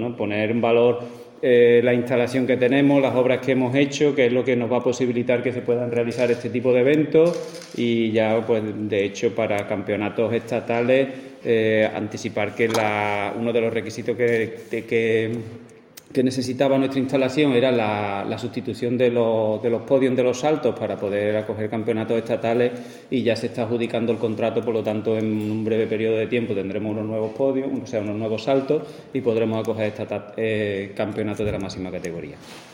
¿no? Poner en valor la instalación que tenemos, las obras que hemos hecho, que es lo que nos va a posibilitar que se puedan realizar este tipo de eventos, y ya, pues, de hecho, para campeonatos estatales, anticipar que uno de los requisitos que necesitaba nuestra instalación era la sustitución de los podios de los saltos para poder acoger campeonatos estatales, y ya se está adjudicando el contrato. Por lo tanto, en un breve periodo de tiempo tendremos unos nuevos podios, o sea, unos nuevos saltos, y podremos acoger campeonatos de la máxima categoría.